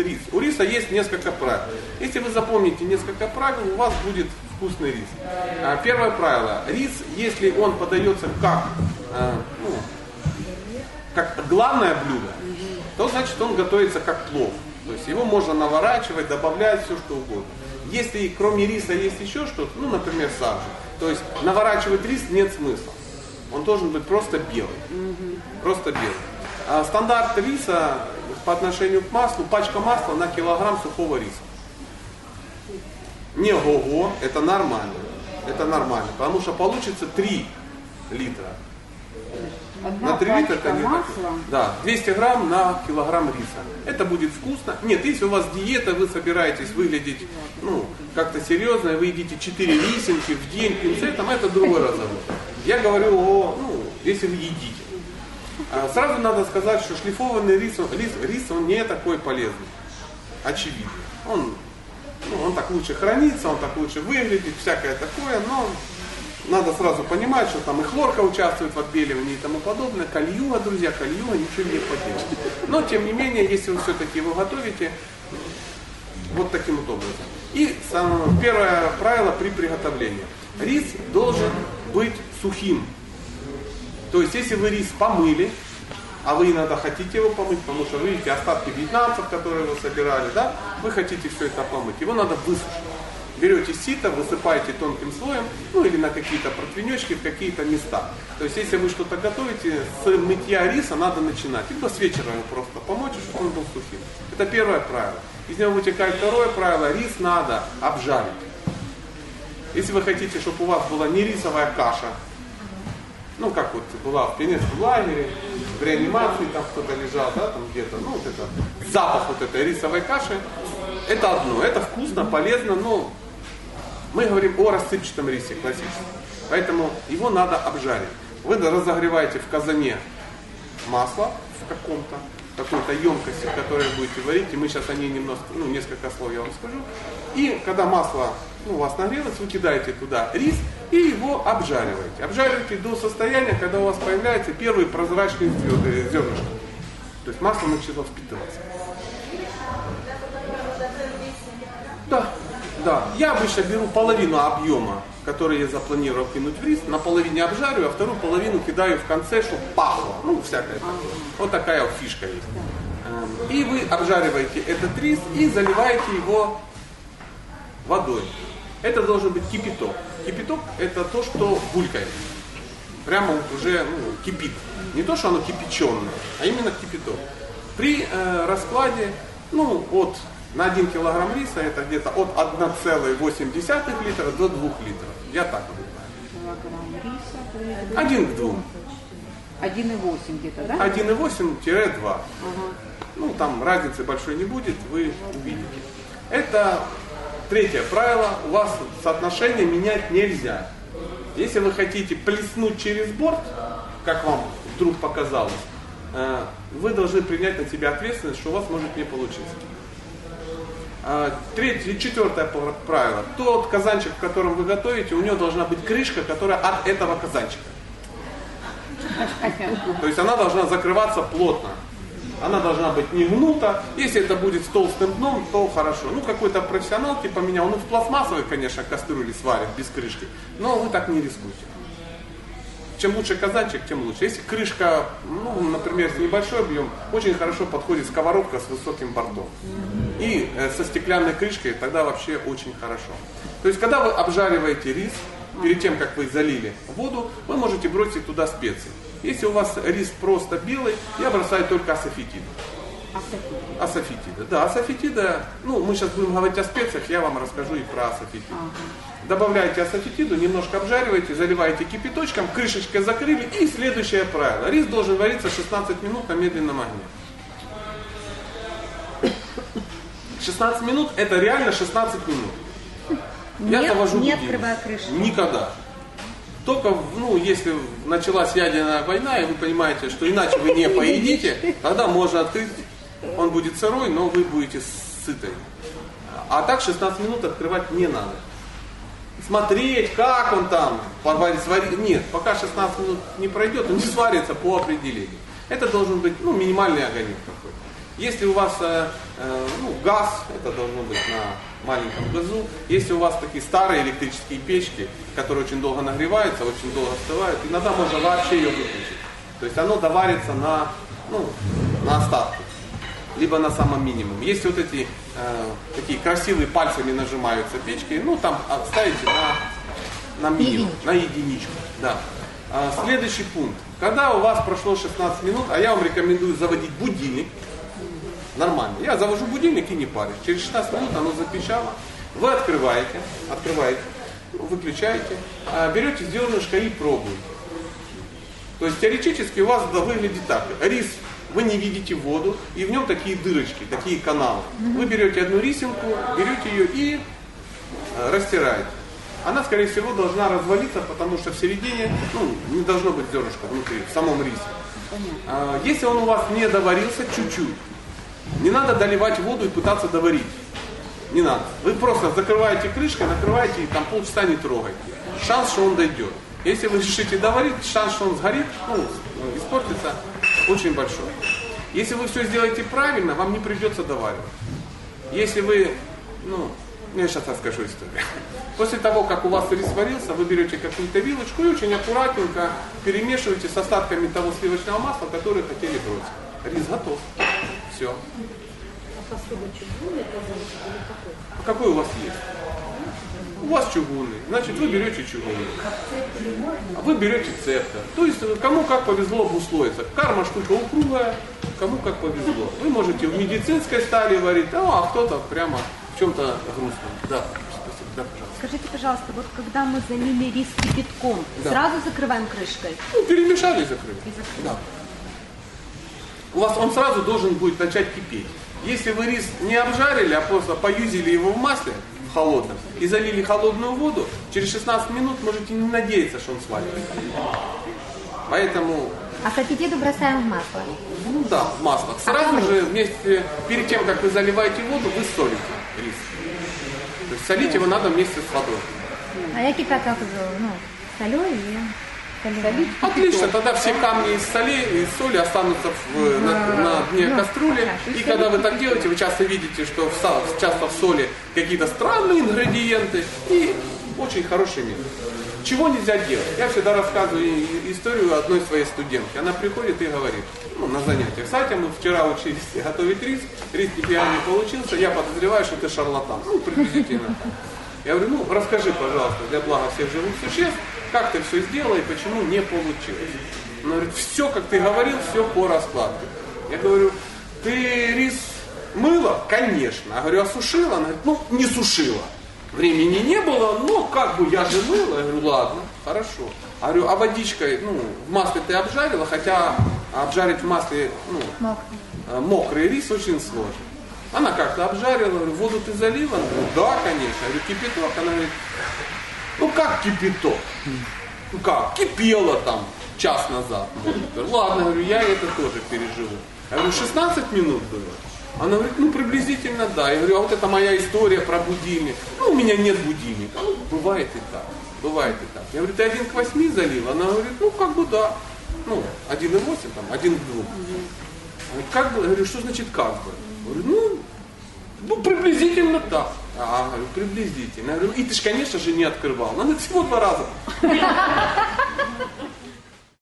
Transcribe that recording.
рис. У риса есть несколько правил. Если вы запомните несколько правил, у вас будет вкусный рис. Первое правило. Рис, если он подается как главное блюдо, то значит он готовится как плов. То есть его можно наворачивать, добавлять все что угодно. Если кроме риса есть еще что-то, ну, например, саджа, то есть наворачивать рис нет смысла. Он должен быть просто белый. Просто белый. Стандарт риса по отношению к маслу, пачка масла на килограмм сухого риса. Не ого, это нормально. Это нормально, потому что получится 3 литра. На 3 литра это не так. Да, 200 грамм на килограмм риса. Это будет вкусно. Нет, если у вас диета, вы собираетесь выглядеть как-то серьезно, вы едите 4 рисинки в день пинцетом, это другой разговор. Я говорю если вы едите. Сразу надо сказать, что шлифованный рис он не такой полезный. Очевидно. Он так лучше хранится, он так лучше выглядит, всякое такое, но надо сразу понимать, что там и хлорка участвует в отбеливании и тому подобное. Кальюга, друзья, ничего не поделать. Но, тем не менее, если вы все-таки его готовите, вот таким вот образом. И первое правило при приготовлении. Рис должен быть сухим. То есть, если вы рис помыли, а вы иногда хотите его помыть, потому что вы видите остатки вьетнамцев, которые вы собирали, да, вы хотите все это помыть, его надо высушить. Берете сито, высыпаете тонким слоем, или на какие-то противнечки в какие-то места. То есть, если вы что-то готовите, с мытья риса надо начинать. Либо с вечера его просто помочь, чтобы он был сухим. Это первое правило. Из него вытекает второе правило. Рис надо обжарить. Если вы хотите, чтобы у вас была не рисовая каша, как вот была в пионерском лагере, в реанимации там кто-то лежал, да, там где-то, запах вот этой рисовой каши, это одно, это вкусно, полезно, но мы говорим о рассыпчатом рисе, классическом. Поэтому его надо обжарить. Вы разогреваете в казане масло в какой-то емкости, в которой будете варить, и мы сейчас о ней несколько слов я вам скажу. И когда масло у вас нагрелось, вы кидаете туда рис и его обжариваете. Обжариваете до состояния, когда у вас появляются первые прозрачные зернышки. То есть масло начало впитываться. Да. Я обычно беру половину объема, который я запланировал кинуть в рис, на половине обжарю, а вторую половину кидаю в конце, чтобы пахло. Всякое такое. Вот такая вот фишка есть. И вы обжариваете этот рис и заливаете его водой. Это должен быть кипяток. Кипяток это то, что булькает. Прямо уже кипит. Не то, что оно кипяченое, а именно кипяток. При раскладе, на 1 килограмм риса это где-то от 1,8 литра до 2 литров. Я так понимаю. Килограмм риса? 1 к 2. 1,8 где-то, да? 1,8-2. Там разницы большой не будет, вы увидите. Это третье правило. У вас соотношение менять нельзя. Если вы хотите плеснуть через борт, как вам вдруг показалось, вы должны принять на себя ответственность, что у вас может не получиться. Четвертое правило. Тот казанчик, в котором вы готовите, у него должна быть крышка, которая от этого казанчика. То есть она должна закрываться плотно. Она должна быть не гнута. Если это будет с толстым дном, то хорошо. Какой-то профессионал типа меня, он в пластмассовой, конечно, кастрюле сварит без крышки. Но вы так не рискуйте. Чем лучше казанчик, тем лучше. Если крышка, например, с небольшой объем, очень хорошо подходит сковородка с высоким бортом. И со стеклянной крышкой тогда вообще очень хорошо. То есть, когда вы обжариваете рис, перед тем, как вы залили воду, вы можете бросить туда специи. Если у вас рис просто белый, я бросаю только асафетиду. Асафетида. Да, асафетида, мы сейчас будем говорить о специях, я вам расскажу и про асафетиду. Добавляете асафетиду, немножко обжариваете, заливаете кипяточком, крышечкой закрыли. И следующее правило. Рис должен вариться 16 минут на медленном огне. 16 минут это реально 16 минут. Я завожу не будильник. открывая крышку. Никогда. Только, если началась ядерная война, и вы понимаете, что иначе вы не поедите, тогда можно открыть, он будет сырой, но вы будете сытой. А так 16 минут открывать не надо. Смотреть, как он там, сварить. Нет, пока 16 минут не пройдет, он не сварится по определению. Это должен быть минимальный огонек какой-то. Если у вас газ, это должно быть на маленьком газу. Если у вас такие старые электрические печки, которые очень долго нагреваются, очень долго остывают, иногда можно вообще ее выключить. То есть оно доварится на остатки, либо на самом минимуме. Если вот эти такие красивые пальцами нажимаются печки, там ставите на минимум, на единичку. Да. Следующий пункт. Когда у вас прошло 16 минут, а я вам рекомендую заводить будильник, нормально. Я завожу будильник и не парюсь. Через 16 минут оно запищало. Вы открываете, выключаете, берете зернышко и пробуете. То есть теоретически у вас выглядит так. Рис, вы не видите воду, и в нем такие дырочки, такие каналы. Вы берете одну рисинку, берете ее и растираете. Она, скорее всего, должна развалиться, потому что в середине не должно быть зернышка внутри, в самом рисе. Если он у вас не доварился, чуть-чуть. Не надо доливать воду и пытаться доварить. Не надо. Вы просто закрываете крышкой, накрываете и там полчаса не трогаете. Шанс, что он дойдет. Если вы решите доварить, шанс, что он сгорит, испортится, очень большой. Если вы все сделаете правильно, вам не придется доваривать. Если вы, я сейчас расскажу историю. После того, как у вас рис сварился, вы берете какую-то вилочку и очень аккуратненько перемешиваете с остатками того сливочного масла, которое хотели бросить. Рис готов. Все. А посуда чугунная, или какой у вас есть? У вас чугунный, значит вы берете чугунный. А вы берете цептор. То есть кому как повезло обусловиться. Карма штука упругая, кому как повезло. Вы можете в медицинской стали варить, а кто-то прямо в чем-то грустном. Да, спасибо. Да, пожалуйста. Скажите, пожалуйста, вот когда мы залили рис кипятком, сразу закрываем крышкой? Перемешали и закрыли. Да. У вас он сразу должен будет начать кипеть. Если вы рис не обжарили, а просто поюзили его в масле, в холодном, и залили холодную воду, через 16 минут можете не надеяться, что он сварится. Поэтому... А к аппетиту бросаем в масло? Да, в масло. Сразу же, перед тем, как вы заливаете воду, вы солите рис. То есть солить его надо вместе с водой. А я кипяток солю и... Отлично, тогда все камни из соли останутся на дне кастрюли. И когда вы так делаете, вы часто видите, что часто в соли какие-то странные ингредиенты и очень хороший метод. Чего нельзя делать? Я всегда рассказываю историю одной своей студентки. Она приходит и говорит, на занятиях. Кстати, мы вчера учились готовить рис нифига не получился, я подозреваю, что ты шарлатан. Приблизительно так. Я говорю, расскажи, пожалуйста, для блага всех живых существ, как ты все сделала и почему не получилось. Она говорит, все, как ты говорил, все по раскладке. Я говорю, ты рис мыла? Конечно. Я говорю, а сушила? Она говорит, не сушила. Времени не было, но я же мыла. Я говорю, ладно, хорошо. Я говорю, а водичкой, в масле ты обжарила, хотя обжарить в масле, мокрый рис очень сложно. Она как-то обжарила, говорю, воду ты залила? Она говорит, да, конечно. Я говорю, кипяток? Она говорит, как кипяток? Как? Кипела там час назад. Ладно, говорю, я это тоже переживу. Я говорю, 16 минут было? Она говорит, приблизительно да. Я говорю, а вот это моя история про будильник. У меня нет будильника. Бывает и так. Бывает и так. Я говорю, ты 1 к 8 залила? Она говорит, да. 1,8, 1 к 2. Я говорю, что значит как бы? Я говорю, приблизительно так. Говорю, приблизительно. Я говорю, и ты же, конечно же, не открывал. Надо всего 2 раза.